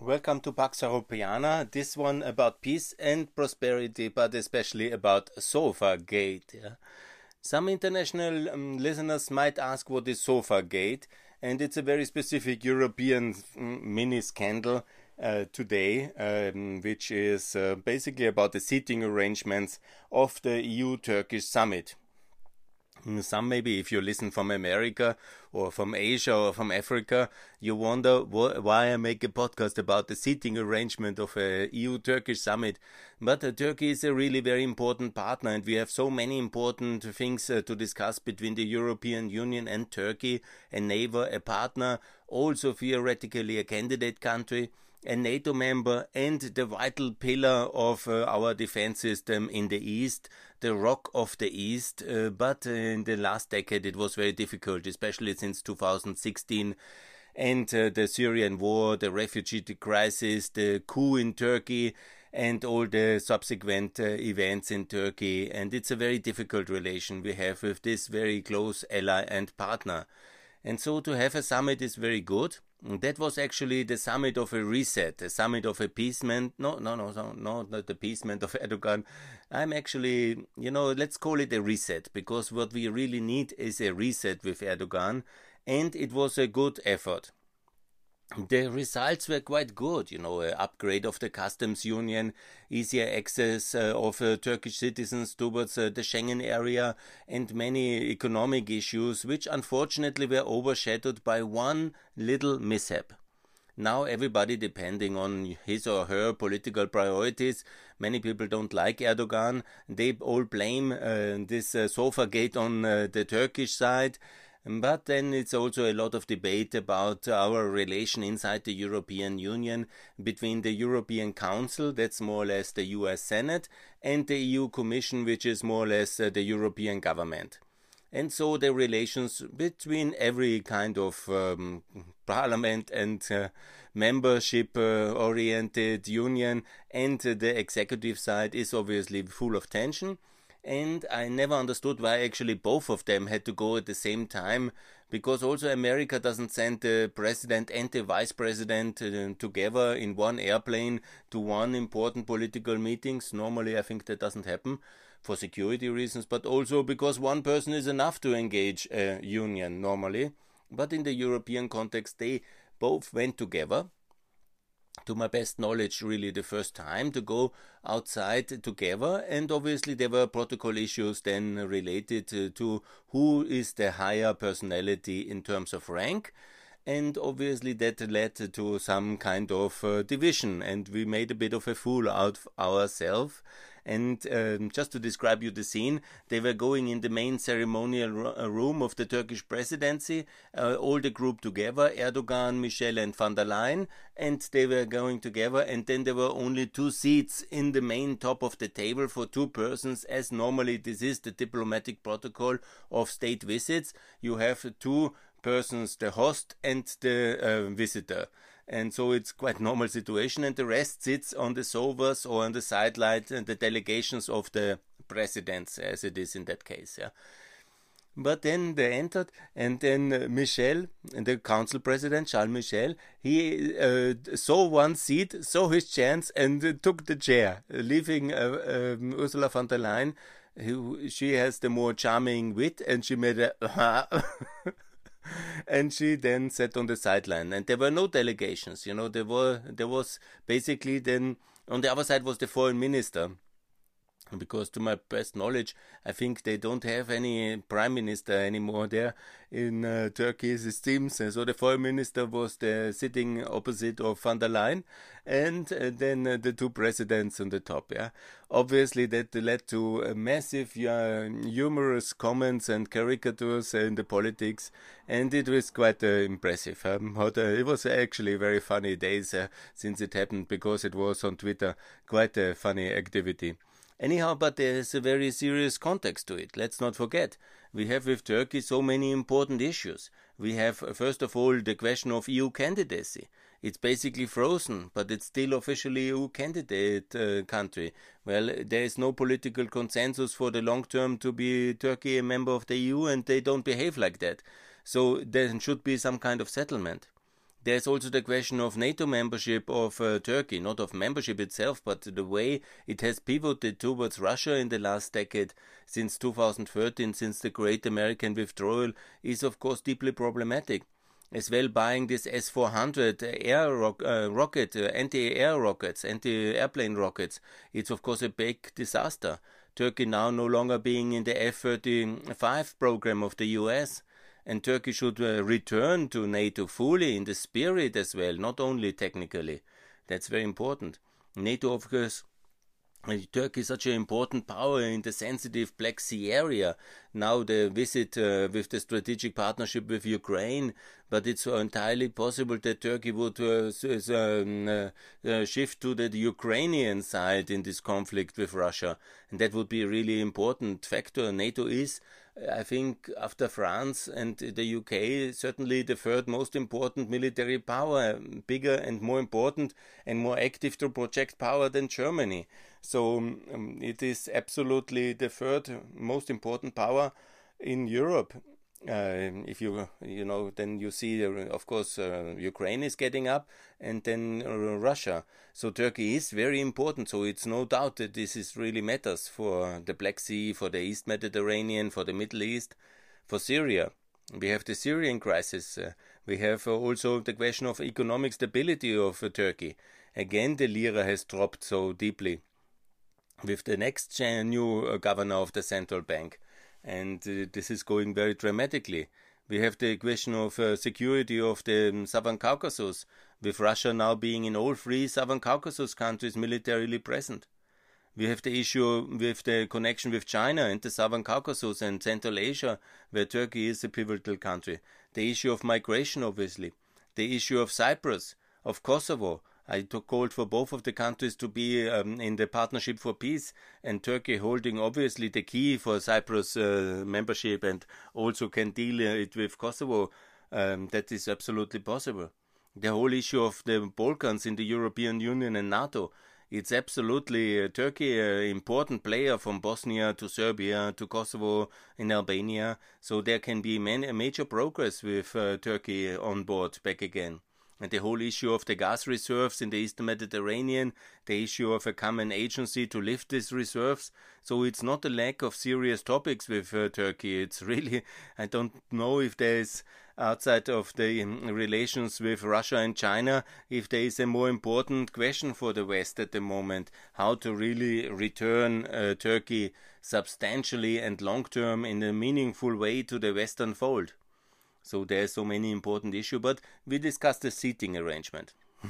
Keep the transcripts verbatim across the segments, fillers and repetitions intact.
Welcome to Pax Europiana. This one about peace and prosperity, but especially about SofaGate. Yeah? Some international um, listeners might ask what is SofaGate, and it's a very specific European um, mini scandal uh, today, um, which is uh, basically about the seating arrangements of the E U-Turkish summit. Some maybe, if you listen from America or from Asia or from Africa, you wonder wh why I make a podcast about the seating arrangement of a E U-Turkish summit. But uh, Turkey is a really very important partner, and we have so many important things uh, to discuss between the European Union and Turkey, a neighbor, a partner, also theoretically a candidate country, a NATO member, and the vital pillar of uh, our defense system in the East, the rock of the East. Uh, but uh, in the last decade it was very difficult, especially since two thousand sixteen, and uh, the Syrian war, the refugee crisis, the coup in Turkey, and all the subsequent uh, events in Turkey. And it's a very difficult relation we have with this very close ally and partner. And so to have a summit is very good. That was actually the summit of a reset, a summit of appeasement. No, no, no, no, no, not the appeasement of Erdogan. I'm actually, you know, let's call it a reset, because what we really need is a reset with Erdogan, and it was a good effort. The results were quite good, you know, an upgrade of the customs union, easier access uh, of uh, Turkish citizens towards uh, the Schengen area, and many economic issues, which unfortunately were overshadowed by one little mishap. Now everybody, depending on his or her political priorities, many people don't like Erdogan, they all blame uh, this uh, SofaGate on uh, the Turkish side. But then it's also a lot of debate about our relation inside the European Union between the European Council, that's more or less the U S Senate, and the E U Commission, which is more or less uh, the European government. And so the relations between every kind of um, parliament and uh, membership-oriented uh, union and uh, the executive side is obviously full of tension. And I never understood why actually both of them had to go at the same time, because also America doesn't send the president and the vice president uh, together in one airplane to one important political meetings. Normally I think that doesn't happen for security reasons, but also because one person is enough to engage a union normally. But in the European context they both went together. To my best knowledge, really the first time to go outside together, and obviously there were protocol issues then related to, to who is the higher personality in terms of rank, and obviously that led to some kind of uh, division, and we made a bit of a fool out of ourselves. And um, just to describe you the scene, they were going in the main ceremonial room of the Turkish presidency, uh, all the group together, Erdogan, Michel and van der Leyen, and they were going together, and then there were only two seats in the main top of the table for two persons, as normally this is the diplomatic protocol of state visits. You have two persons, the host and the uh, visitor. And so it's quite normal situation, and the rest sits on the sofas or on the sidelines and the delegations of the presidents, as it is in that case. Yeah. But then they entered, and then uh, Michel, the council president, Charles Michel, he uh, saw one seat, saw his chance, and uh, took the chair, leaving uh, um, Ursula von der Leyen, who she has the more charming wit, and she made a and she then sat on the sideline, and there were no delegations, you know, there were, there was basically then, on the other side was the foreign minister, because to my best knowledge, I think they don't have any prime minister anymore there in uh, Turkey, it seems. So the foreign minister was the sitting opposite of van der Leyen, and uh, then uh, the two presidents on the top. Yeah, obviously that led to uh, massive, uh, humorous comments and caricatures in the politics, and it was quite uh, impressive. Um, how the, it was actually very funny days uh, since it happened, because it was on Twitter quite a funny activity. Anyhow, but there is a very serious context to it. Let's not forget, we have with Turkey so many important issues. We have, first of all, the question of E U candidacy. It's basically frozen, but it's still officially E U candidate uh, country. Well, there is no political consensus for the long term to be Turkey a member of the E U, and they don't behave like that. So there should be some kind of settlement. There's also the question of NATO membership of uh, Turkey, not of membership itself, but the way it has pivoted towards Russia in the last decade, since two thousand thirteen, since the great American withdrawal, is of course deeply problematic. As well, buying this S four hundred air ro- uh, rocket, uh, anti-air rockets, anti-airplane rockets, it's of course a big disaster. Turkey now no longer being in the F thirty-five program of the U S, and Turkey should uh, return to NATO fully in the spirit as well, not only technically. That's very important. NATO, of course, Turkey is such an important power in the sensitive Black Sea area. Now the visit uh, with the strategic partnership with Ukraine, but it's entirely possible that Turkey would uh, um, uh, uh, shift to the Ukrainian side in this conflict with Russia. And that would be a really important factor. NATO is, I think, after France and the U K, certainly the third most important military power, bigger and more important and more active to project power than Germany. So um, it is absolutely the third most important power in Europe. Uh, if you you know, then you see, uh, of course, uh, Ukraine is getting up, and then uh, Russia. So Turkey is very important. So it's no doubt that this is really matters for the Black Sea, for the East Mediterranean, for the Middle East, for Syria. We have the Syrian crisis. Uh, we have uh, also the question of economic stability of uh, Turkey. Again, the lira has dropped so deeply with the next new uh, governor of the central bank. And uh, this is going very dramatically. We have the question of uh, security of the um, Southern Caucasus, with Russia now being in all three Southern Caucasus countries militarily present. We have the issue with the connection with China and the Southern Caucasus and Central Asia, where Turkey is a pivotal country. The issue of migration, obviously. The issue of Cyprus, of Kosovo. I took called for both of the countries to be um, in the Partnership for Peace, and Turkey holding obviously the key for Cyprus uh, membership, and also can deal it with Kosovo. Um, that is absolutely possible. The whole issue of the Balkans in the European Union and NATO, it's absolutely uh, Turkey, an important player from Bosnia to Serbia to Kosovo in Albania. So there can be many, major progress with uh, Turkey on board back again. And the whole issue of the gas reserves in the Eastern Mediterranean, the issue of a common agency to lift these reserves. So it's not a lack of serious topics with uh, Turkey. It's really, I don't know if there is, outside of the um, relations with Russia and China, if there is a more important question for the West at the moment, how to really return uh, Turkey substantially and long-term in a meaningful way to the Western fold. So there are so many important issues, but we discussed the seating arrangement.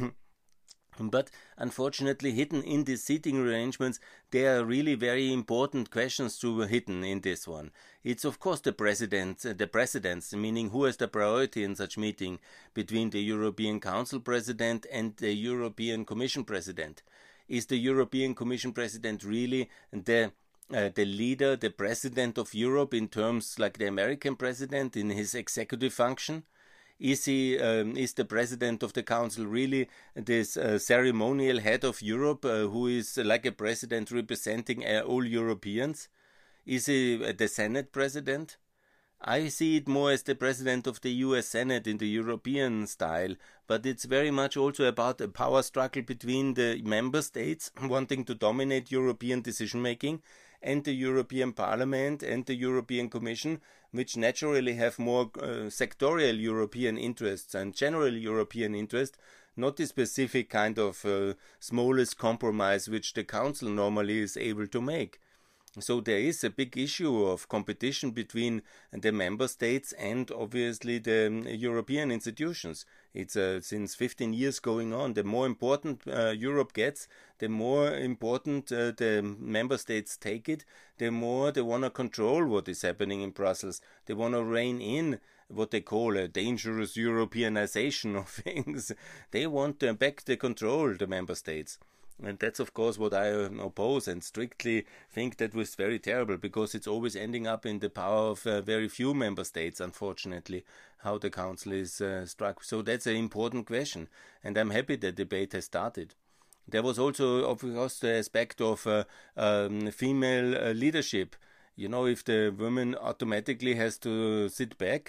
But unfortunately, hidden in these seating arrangements, there are really very important questions to be hidden in this one. It's of course the president, the presidents, meaning who has the priority in such meeting between the European Council president and the European Commission president. Is the European Commission president really the Uh, the leader, the president of Europe in terms like the American president in his executive function? Is he, um, is the president of the council really this uh, ceremonial head of Europe uh, who is uh, like a president representing uh, all Europeans? Is he uh, the Senate president? I see it more as the president of the U S Senate in the European style, but it's very much also about a power struggle between the member states wanting to dominate European decision making and the European Parliament and the European Commission, which naturally have more uh, sectorial European interests and general European interests, not the specific kind of uh, smallest compromise which the Council normally is able to make. So there is a big issue of competition between the member states and obviously the um, European institutions. It's uh, since fifteen years going on. The more important uh, Europe gets, the more important uh, the member states take it, the more they want to control what is happening in Brussels. They want to rein in what they call a dangerous Europeanization of things. They want to back the control, the member states. And that's, of course, what I oppose and strictly think that was very terrible, because it's always ending up in the power of uh, very few member states, unfortunately, how the council is uh, struck. So that's an important question, and I'm happy the debate has started. There was also, of course, the aspect of uh, um, female uh, leadership. You know, if the woman automatically has to sit back,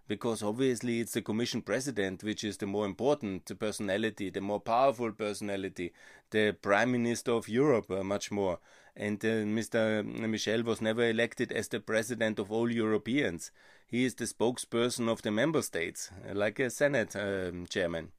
because obviously it's the Commission President which is the more important personality, the more powerful personality, the Prime Minister of Europe, uh, much more. And uh, Mister Michel was never elected as the President of all Europeans. He is the spokesperson of the member states, like a Senate um, chairman.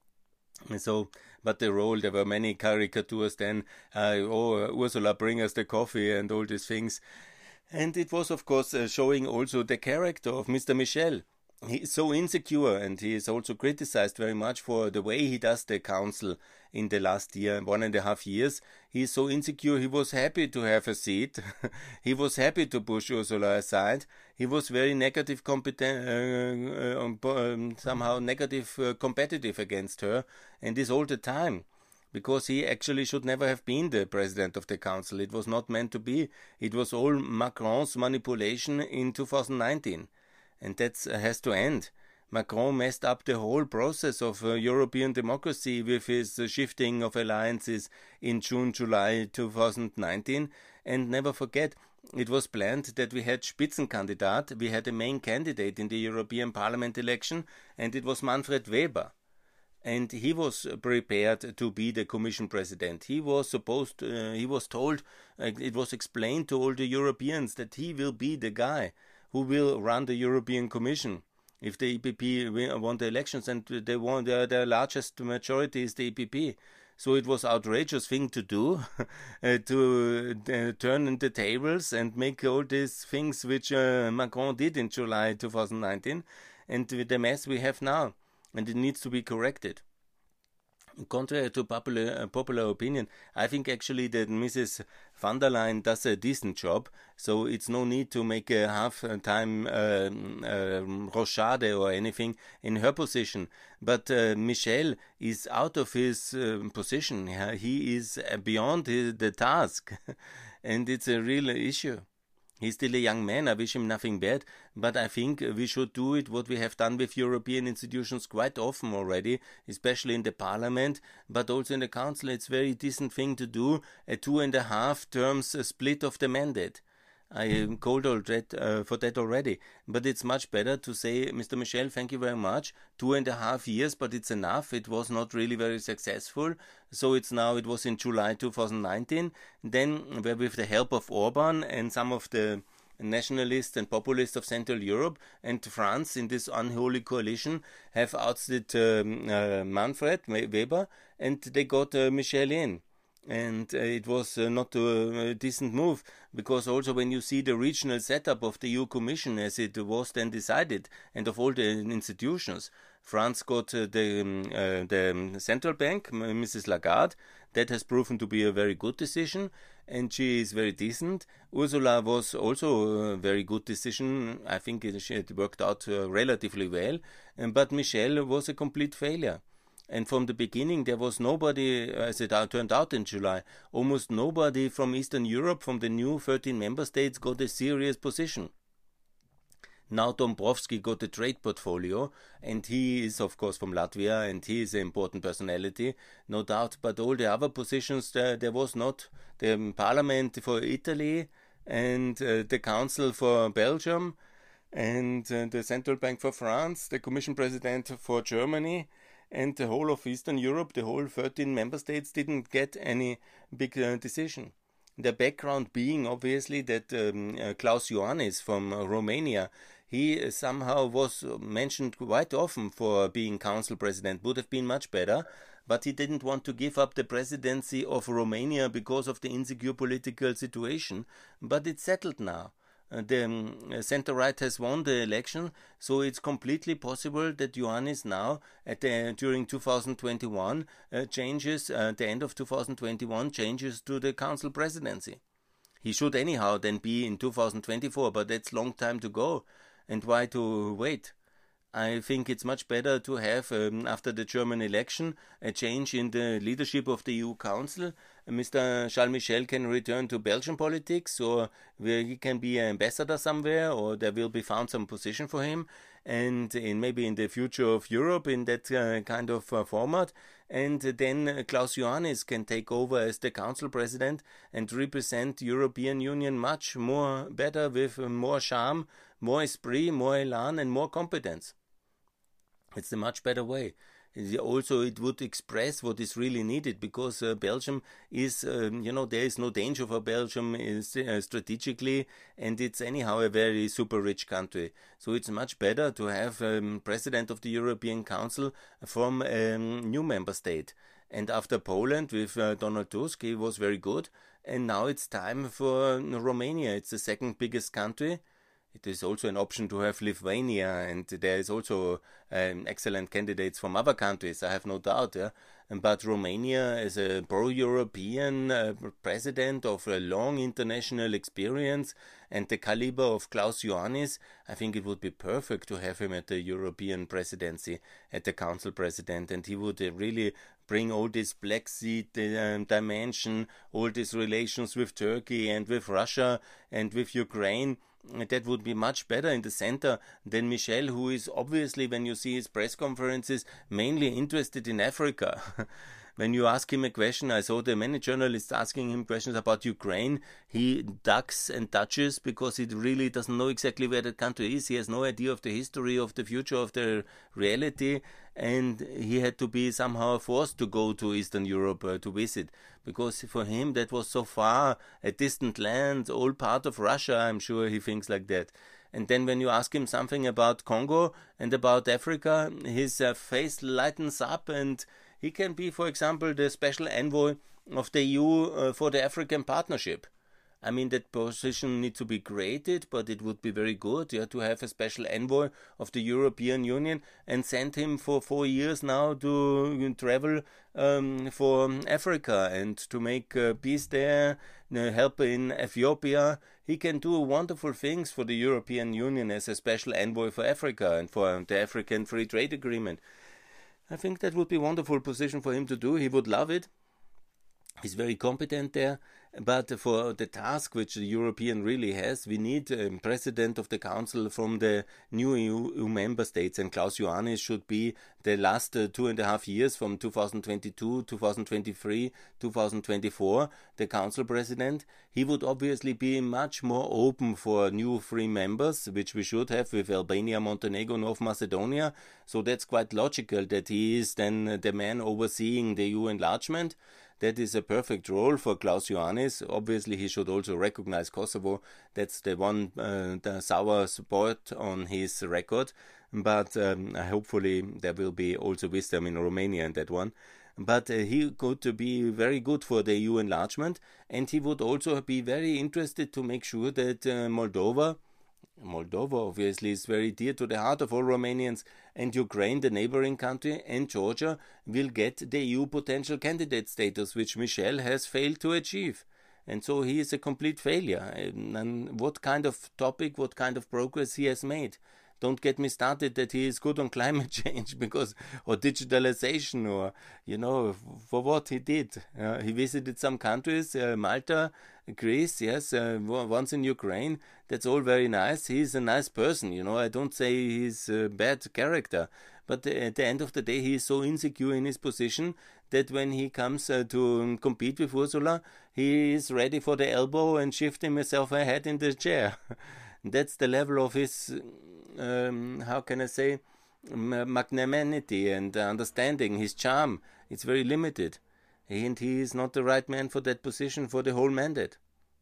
So, but the role, there were many caricatures then, uh, oh, Ursula, bring us the coffee and all these things. And it was, of course, uh, showing also the character of Mister Michel. He is so insecure, and he is also criticized very much for the way he does the council in the last year, one and a half years. He is so insecure, he was happy to have a seat. He was happy to push Ursula aside. He was very negative, competent, uh, uh, um, somehow negative, uh, competitive against her, and this all the time. Because he actually should never have been the president of the council. It was not meant to be. It was all Macron's manipulation in two thousand nineteen. And that has to end. Macron messed up the whole process of uh, European democracy with his uh, shifting of alliances in June, July two thousand nineteen. And never forget, it was planned that we had Spitzenkandidat, we had a main candidate in the European Parliament election, and it was Manfred Weber. And he was prepared to be the Commission President. He was supposed, uh, he was told, uh, it was explained to all the Europeans that he will be the guy who will run the European Commission if the E P P won the elections, and they won their, their largest majority is the E P P. So it was an outrageous thing to do, uh, to uh, turn the tables and make all these things which uh, Macron did in July two thousand nineteen, and with the mess we have now. And it needs to be corrected. Contrary to popular, uh, popular opinion, I think actually that Missus van der Leyen does a decent job, so it's no need to make a half-time uh, uh, rochade or anything in her position. But uh, Michel is out of his uh, position. He is beyond his, the task, and it's a real issue. He's still a young man, I wish him nothing bad, but I think we should do it what we have done with European institutions quite often already, especially in the Parliament, but also in the Council. It's a very decent thing to do, a two and a half terms split of the mandate. I called all that, uh, for that already, but it's much better to say, Mister Michel, thank you very much, two and a half years, but it's enough. It was not really very successful, so it's now, it was in July two thousand nineteen, then where with the help of Orban and some of the nationalists and populists of Central Europe and France in this unholy coalition have ousted um, uh, Manfred Weber, and they got uh, Michel in. And uh, it was uh, not a, a decent move, because also when you see the regional setup of the E U Commission as it was then decided, and of all the institutions, France got uh, the, um, uh, the central bank, Missus Lagarde. That has proven to be a very good decision, and she is very decent. Ursula was also a very good decision. I think it, it worked out uh, relatively well, um, but Michel was a complete failure. And from the beginning, there was nobody, as it turned out in July, almost nobody from Eastern Europe, from the new thirteen member states, got a serious position. Now Dombrovski got a trade portfolio, and he is, of course, from Latvia, and he is an important personality, no doubt. But all the other positions, there, there was not. The Parliament for Italy, and uh, the Council for Belgium, and uh, the Central Bank for France, the Commission President for Germany, and the whole of Eastern Europe, the whole thirteen member states didn't get any big uh, decision. The background being obviously that um, uh, Klaus Iohannis from uh, Romania, he uh, somehow was mentioned quite often for being council president, would have been much better, but he didn't want to give up the presidency of Romania because of the insecure political situation, but it's settled now. Uh, the um, center-right has won the election, so it's completely possible that Iohannis now, at the, during two thousand twenty-one, uh, changes, uh, the end of two thousand twenty-one, changes to the council presidency. He should anyhow then be in two thousand twenty-four, but that's long time to go, and why to wait? I think it's much better to have, um, after the German election, a change in the leadership of the E U Council. Mister Charles Michel can return to Belgian politics, or where he can be an ambassador somewhere, or there will be found some position for him, and in maybe in the future of Europe in that uh, kind of uh, format. And then uh, Klaus Iohannis can take over as the council president and represent European Union much more better, with uh, more charm, more esprit, more elan, and more competence. It's a much better way. Also, it would express what is really needed, because uh, Belgium is, um, you know, there is no danger for Belgium is, uh, strategically, and it's anyhow a very super rich country. So it's much better to have um, President of the European Council from a um, new member state. And after Poland with uh, Donald Tusk, he was very good. And now it's time for Romania. It's the second biggest country. It is also an option to have Lithuania, and there is also um, excellent candidates from other countries, I have no doubt. Yeah? But Romania, as a pro-European uh, president of a long international experience and the caliber of Klaus Iohannis, I think it would be perfect to have him at the European presidency, at the council president, and he would uh, really bring all this Black Sea um, dimension, all these relations with Turkey and with Russia and with Ukraine. That would be much better in the center than Michel, who is obviously, when you see his press conferences, mainly interested in Africa. When you ask him a question, I saw the many journalists asking him questions about Ukraine, he ducks and touches because he really doesn't know exactly where that country is. He has no idea of the history, of the future, of the reality, and he had to be somehow forced to go to Eastern Europe uh, to visit, because for him that was so far, a distant land, all part of Russia. I'm sure he thinks like that. And then when you ask him something about Congo and about Africa, his uh, face lightens up, and he can be, for example, the special envoy of the E U uh, for the African Partnership. I mean, that position needs to be created, but it would be very good yeah, to have a special envoy of the European Union and send him for four years now to travel um, for Africa and to make uh, peace there, uh, help in Ethiopia. He can do wonderful things for the European Union as a special envoy for Africa and for the African Free Trade Agreement. I think that would be a wonderful position for him to do. He would love it. He's very competent there, but for the task which the European really has, we need a president of the council from the new E U member states, and Klaus Iohannis should be the last uh, two and a half years from two thousand twenty-two, two thousand twenty-three, two thousand twenty-four, the council president. He would obviously be much more open for new free members, which we should have with Albania, Montenegro, North Macedonia. So that's quite logical that he is then the man overseeing the E U enlargement. That is a perfect role for Klaus Iohannis. Obviously, he should also recognize Kosovo. That's the one uh, the sour spot on his record. But um, hopefully there will be also wisdom in Romania in that one. But uh, he could be very good for the E U enlargement. And he would also be very interested to make sure that uh, Moldova... Moldova obviously is very dear to the heart of all Romanians, and Ukraine, the neighboring country, and Georgia will get the E U potential candidate status, which Michel has failed to achieve. And so he is a complete failure. And what kind of topic, what kind of progress he has made? Don't get me started that he is good on climate change because or digitalization or, you know, for what he did. Uh, he visited some countries, uh, Malta, Greece, yes, uh, once in Ukraine. That's all very nice. He's a nice person, you know. I don't say he's a bad character. But at the end of the day, he is so insecure in his position that when he comes uh, to compete with Ursula, he is ready for the elbow and shifting himself ahead in the chair. That's the level of his, um, how can I say, magnanimity and understanding, his charm. It's very limited. And he is not the right man for that position for the whole mandate.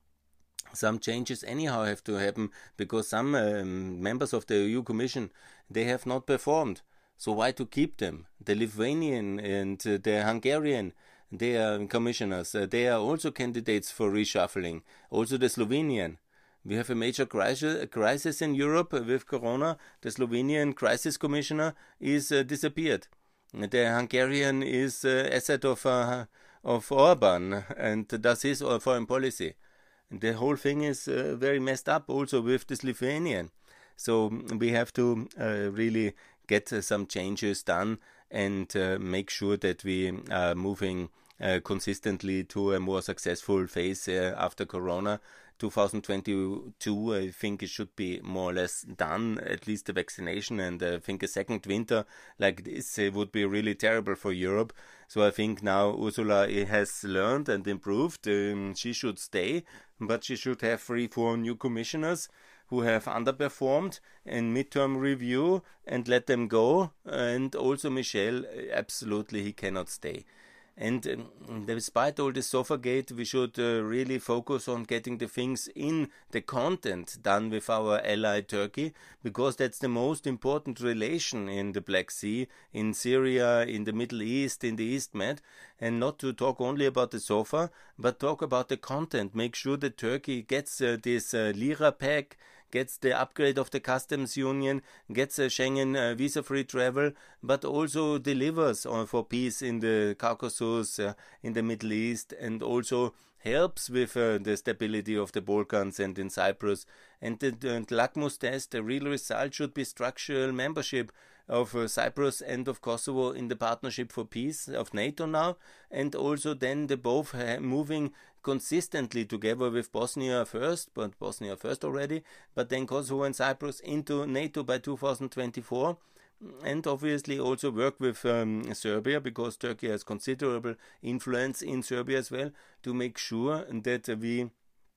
Some changes anyhow have to happen because some um, members of the E U Commission, they have not performed. So why to keep them? The Lithuanian and uh, the Hungarian, they are commissioners. Uh, they are also candidates for reshuffling. Also the Slovenian. We have a major crisis in Europe with Corona. The Slovenian crisis commissioner is uh, disappeared. The Hungarian is uh, asset of uh, of Orban and does his foreign policy. And the whole thing is uh, very messed up also with this Lithuanian. So we have to uh, really get uh, some changes done and uh, make sure that we are moving uh, consistently to a more successful phase uh, after Corona. twenty twenty-two, I think it should be more or less done, at least the vaccination, and I think a second winter like this uh, would be really terrible for Europe. So I think now Ursula has learned and improved. Um, she should stay, but she should have three, four new commissioners who have underperformed in midterm review and let them go. And also Michel, absolutely he cannot stay. And um, despite all this Sofagate, we should uh, really focus on getting the things in the content done with our ally Turkey, because that's the most important relation in the Black Sea, in Syria, in the Middle East, in the East Med, and not to talk only about the SOFA, but talk about the content. Make sure that Turkey gets uh, this uh, Lira pack, gets the upgrade of the customs union, gets a Schengen uh, visa-free travel, but also delivers on for peace in the Caucasus, uh, in the Middle East, and also helps with uh, the stability of the Balkans and in Cyprus. And the, the Lakmus test, the real result should be structural membership of uh, Cyprus and of Kosovo in the Partnership for Peace of NATO now, and also then the both uh, moving consistently together with Bosnia first, but Bosnia first already, but then Kosovo and Cyprus into NATO by two thousand twenty-four, and obviously also work with um, Serbia, because Turkey has considerable influence in Serbia as well, to make sure that uh, we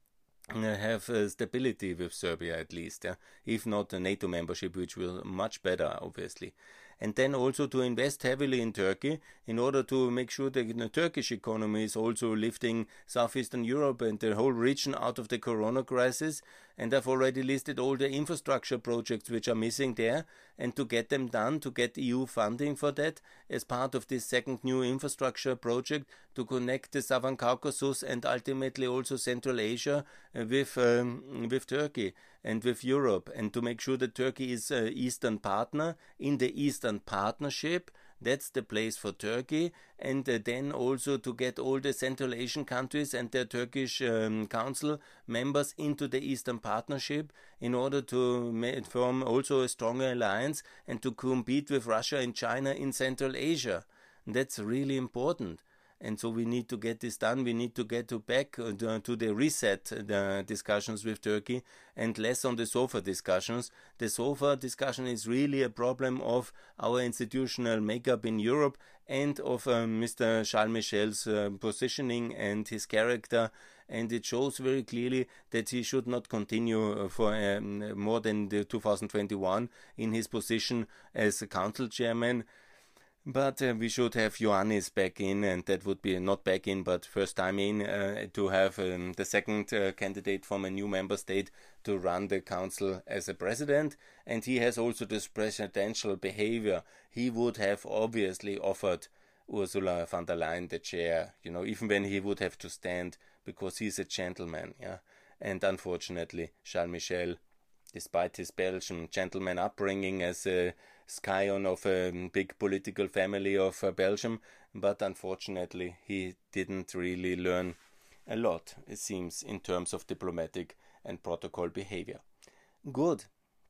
have uh, stability with Serbia at least, yeah? If not a NATO membership, which will much better, obviously. And then also to invest heavily in Turkey in order to make sure that the Turkish economy is also lifting Southeastern Europe and the whole region out of the corona crisis. And I've already listed all the infrastructure projects which are missing there, and to get them done, to get E U funding for that as part of this second new infrastructure project to connect the Southern Caucasus and ultimately also Central Asia uh, with, um, with Turkey and with Europe, and to make sure that Turkey is an Eastern partner in the Eastern Partnership. That's the place for Turkey, and uh, then also to get all the Central Asian countries and their Turkish um, Council members into the Eastern Partnership in order to form also a stronger alliance and to compete with Russia and China in Central Asia. And that's really important. And so we need to get this done. We need to get to back to the reset the discussions with Turkey and less on the SOFA discussions. The SOFA discussion is really a problem of our institutional makeup in Europe and of um, Mister Charles Michel's uh, positioning and his character. And it shows very clearly that he should not continue for um, more than the two thousand twenty-one in his position as a council chairman. But uh, we should have Ioannis back in, and that would be not back in, but first time in, uh, to have um, the second uh, candidate from a new member state to run the council as a president. And he has also this presidential behavior. He would have obviously offered Ursula von der Leyen the chair, you know, even when he would have to stand, because he's a gentleman, yeah. And unfortunately, Charles Michel, despite his Belgian gentleman upbringing as a scion of a big political family of uh, Belgium, but unfortunately he didn't really learn a lot, it seems, in terms of diplomatic and protocol behavior. Good.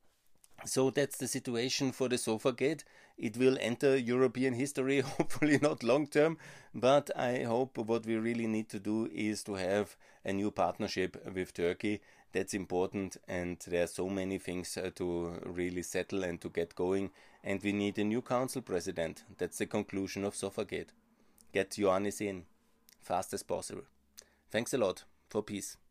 So that's the situation for the Sofagate. It will enter European history, hopefully not long term, but I hope what we really need to do is to have a new partnership with Turkey. That's important, and there are so many things uh, to really settle and to get going, and we need a new council president. That's the conclusion of Sofagate. Get Ioannis in, fast as possible. Thanks a lot. For peace.